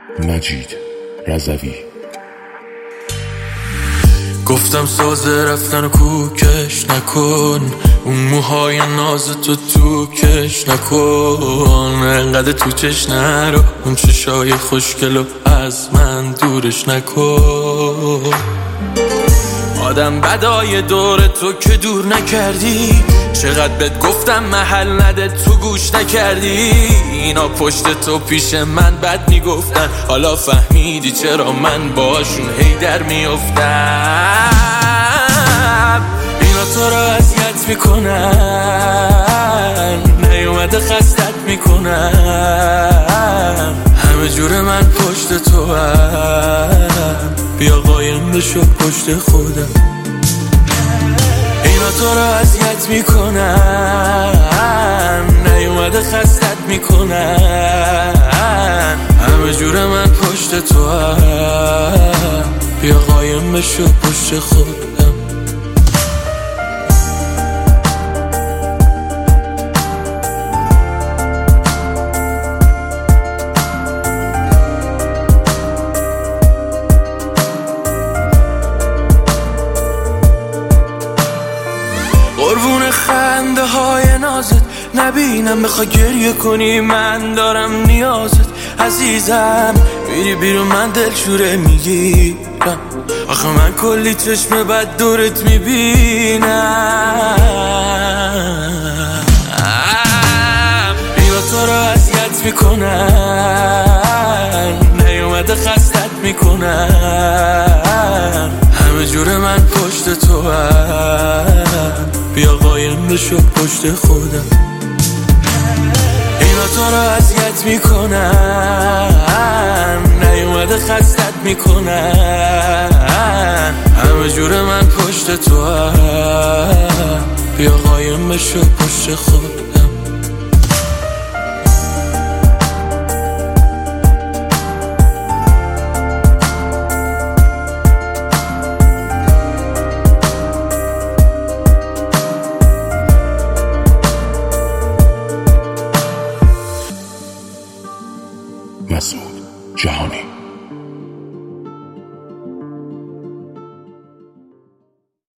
مجید رضوی. گفتم سازه رفتن و کوکش نکن، اون موهای ناز تو کش نکن، انقدر تو چش نرو، اون چشای خوشگلو از من دورش نکن. آدم بدای دور تو که دور نکردی، چقدر بهت گفتم محل نده تو گوش نکردی. اینا پشت تو پیش من بد میگفتن، حالا فهمیدی چرا من باشون هی در میافتم. اینا تو رو اذیت میکنن، نیومده خستت میکنن، همه جور من پشت تو هم، بیا قایم بشو پشت خودم. اینا تو رو اذیت میکنن، نیومده خستت میکنن، همه جور من پشت تو هم، بیا قایم بشو پشت خودم. قربون خنده های نازت نبینم، بخوای گریه کنی من دارم نیازت. عزیزم میری بیرون من دلشوره میگیرم، آخه من کلی چشم بد دورت میبینم. اینا تو رو اذیت میکنن، نیومده خستت میکنن، همه جور من پشت تو هم، بیا قایم بشو پشت خودم. اینا تو رو اذیت میکنن، نیومده خستت میکنن، همه جور من پشت تو هم، بیا قایم بشو پشت خودم. مسعود جهانی.